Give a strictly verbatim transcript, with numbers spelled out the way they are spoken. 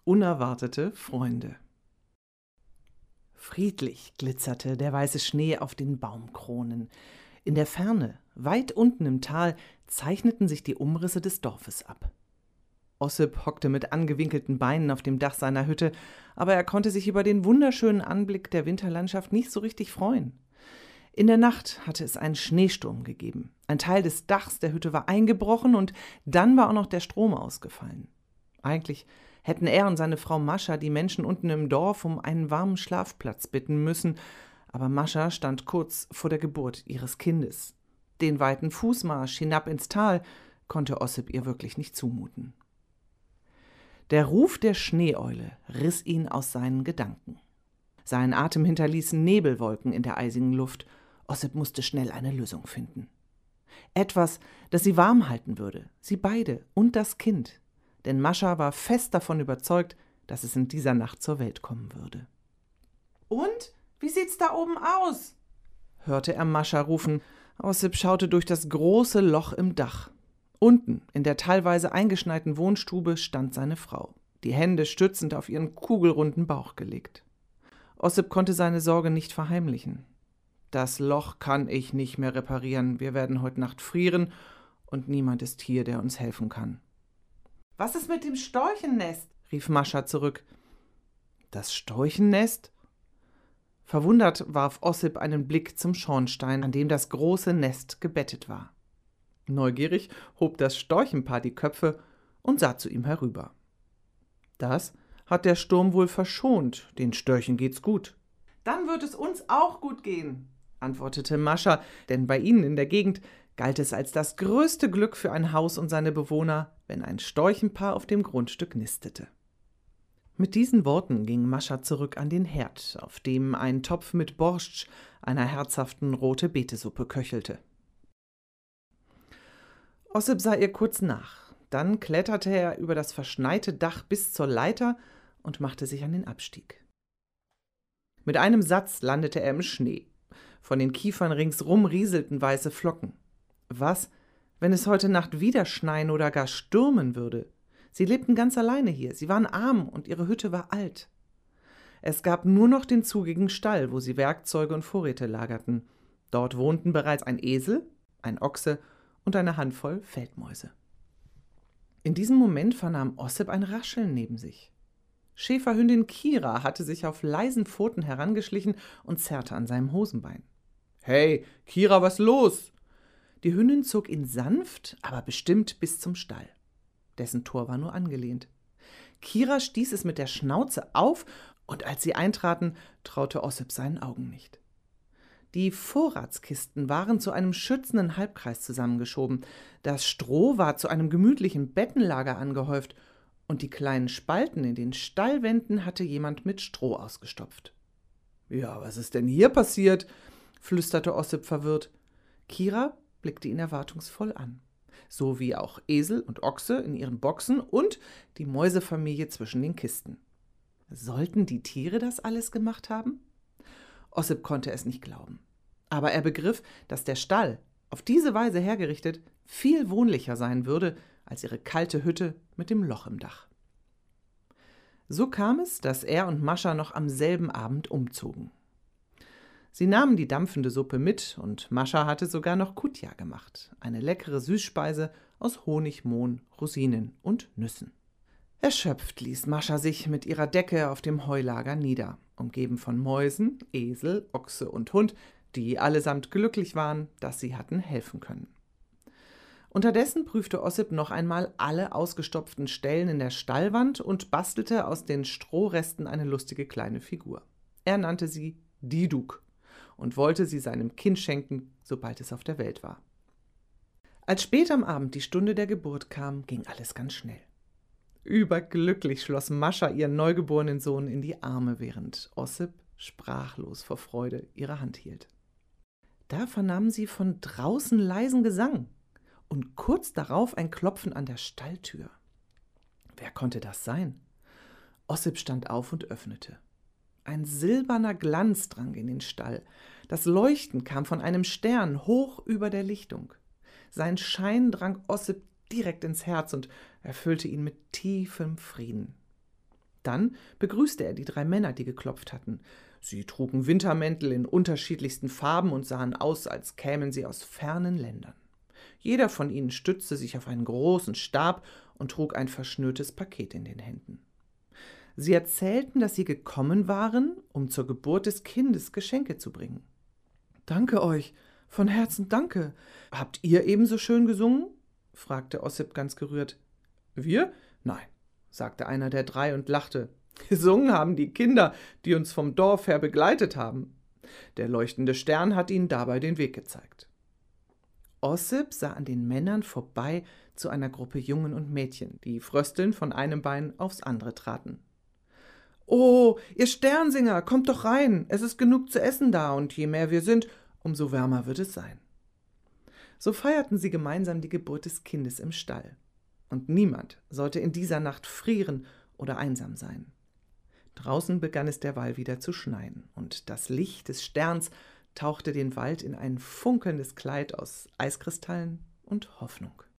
unerwartete Freunde. Friedlich glitzerte der weiße Schnee auf den Baumkronen. In der Ferne, weit unten im Tal, zeichneten sich die Umrisse des Dorfes ab. Ossip hockte mit angewinkelten Beinen auf dem Dach seiner Hütte, aber er konnte sich über den wunderschönen Anblick der Winterlandschaft nicht so richtig freuen. In der Nacht hatte es einen Schneesturm gegeben. Ein Teil des Dachs der Hütte war eingebrochen und dann war auch noch der Strom ausgefallen. Eigentlich hätten er und seine Frau Mascha die Menschen unten im Dorf um einen warmen Schlafplatz bitten müssen, aber Mascha stand kurz vor der Geburt ihres Kindes. Den weiten Fußmarsch hinab ins Tal konnte Ossip ihr wirklich nicht zumuten. Der Ruf der Schneeeule riss ihn aus seinen Gedanken. Sein Atem hinterließ Nebelwolken in der eisigen Luft. Ossip musste schnell eine Lösung finden. Etwas, das sie warm halten würde, sie beide und das Kind. Denn Mascha war fest davon überzeugt, dass es in dieser Nacht zur Welt kommen würde. »Und? Wie sieht's da oben aus?« hörte er Mascha rufen. Ossip schaute durch das große Loch im Dach. Unten, in der teilweise eingeschneiten Wohnstube, stand seine Frau, die Hände stützend auf ihren kugelrunden Bauch gelegt. Ossip konnte seine Sorge nicht verheimlichen. »Das Loch kann ich nicht mehr reparieren. Wir werden heute Nacht frieren und niemand ist hier, der uns helfen kann.« »Was ist mit dem Storchennest?« rief Mascha zurück. »Das Storchennest?« Verwundert warf Ossip einen Blick zum Schornstein, an dem das große Nest gebettet war. Neugierig hob das Storchenpaar die Köpfe und sah zu ihm herüber. »Das hat der Sturm wohl verschont. Den Störchen geht's gut.« »Dann wird es uns auch gut gehen«, antwortete Mascha, denn bei ihnen in der Gegend galt es als das größte Glück für ein Haus und seine Bewohner, wenn ein Storchenpaar auf dem Grundstück nistete. Mit diesen Worten ging Mascha zurück an den Herd, auf dem ein Topf mit Borscht, einer herzhaften Rote-Beete-Suppe, köchelte. Ossip sah ihr kurz nach. Dann kletterte er über das verschneite Dach bis zur Leiter und machte sich an den Abstieg. Mit einem Satz landete er im Schnee. Von den Kiefern ringsrum rieselten weiße Flocken. Was, wenn es heute Nacht wieder schneien oder gar stürmen würde? Sie lebten ganz alleine hier, sie waren arm und ihre Hütte war alt. Es gab nur noch den zugigen Stall, wo sie Werkzeuge und Vorräte lagerten. Dort wohnten bereits ein Esel, ein Ochse und eine Handvoll Feldmäuse. In diesem Moment vernahm Ossip ein Rascheln neben sich. Schäferhündin Kira hatte sich auf leisen Pfoten herangeschlichen und zerrte an seinem Hosenbein. »Hey, Kira, was los?« Die Hündin zog ihn sanft, aber bestimmt bis zum Stall. Dessen Tor war nur angelehnt. Kira stieß es mit der Schnauze auf, und als sie eintraten, traute Ossip seinen Augen nicht. Die Vorratskisten waren zu einem schützenden Halbkreis zusammengeschoben, das Stroh war zu einem gemütlichen Bettenlager angehäuft, und die kleinen Spalten in den Stallwänden hatte jemand mit Stroh ausgestopft. »Ja, was ist denn hier passiert?« flüsterte Ossip verwirrt. Kira blickte ihn erwartungsvoll an, so wie auch Esel und Ochse in ihren Boxen und die Mäusefamilie zwischen den Kisten. Sollten die Tiere das alles gemacht haben? Ossip konnte es nicht glauben. Aber er begriff, dass der Stall, auf diese Weise hergerichtet, viel wohnlicher sein würde als ihre kalte Hütte mit dem Loch im Dach. So kam es, dass er und Mascha noch am selben Abend umzogen. Sie nahmen die dampfende Suppe mit und Mascha hatte sogar noch Kutja gemacht, eine leckere Süßspeise aus Honig, Mohn, Rosinen und Nüssen. Erschöpft ließ Mascha sich mit ihrer Decke auf dem Heulager nieder, umgeben von Mäusen, Esel, Ochse und Hund, die allesamt glücklich waren, dass sie hatten helfen können. Unterdessen prüfte Ossip noch einmal alle ausgestopften Stellen in der Stallwand und bastelte aus den Strohresten eine lustige kleine Figur. Er nannte sie Diduk und wollte sie seinem Kind schenken, sobald es auf der Welt war. Als spät am Abend die Stunde der Geburt kam, ging alles ganz schnell. Überglücklich schloss Mascha ihren neugeborenen Sohn in die Arme, während Ossip sprachlos vor Freude ihre Hand hielt. Da vernahmen sie von draußen leisen Gesang und kurz darauf ein Klopfen an der Stalltür. Wer konnte das sein? Ossip stand auf und öffnete. Ein silberner Glanz drang in den Stall. Das Leuchten kam von einem Stern hoch über der Lichtung. Sein Schein drang Ossip direkt ins Herz und erfüllte ihn mit tiefem Frieden. Dann begrüßte er die drei Männer, die geklopft hatten. Sie trugen Wintermäntel in unterschiedlichsten Farben und sahen aus, als kämen sie aus fernen Ländern. Jeder von ihnen stützte sich auf einen großen Stab und trug ein verschnürtes Paket in den Händen. Sie erzählten, dass sie gekommen waren, um zur Geburt des Kindes Geschenke zu bringen. »Danke euch, von Herzen danke. Habt ihr ebenso schön gesungen?« fragte Ossip ganz gerührt. »Wir? Nein«, sagte einer der drei und lachte. »Gesungen haben die Kinder, die uns vom Dorf her begleitet haben. Der leuchtende Stern hat ihnen dabei den Weg gezeigt.« Ossip sah an den Männern vorbei zu einer Gruppe Jungen und Mädchen, die fröstelnd von einem Bein aufs andere traten. »Oh, ihr Sternsinger, kommt doch rein, es ist genug zu essen da, und je mehr wir sind, umso wärmer wird es sein.« So feierten sie gemeinsam die Geburt des Kindes im Stall. Und niemand sollte in dieser Nacht frieren oder einsam sein. Draußen begann es derweil wieder zu schneien, und das Licht des Sterns tauchte den Wald in ein funkelndes Kleid aus Eiskristallen und Hoffnung.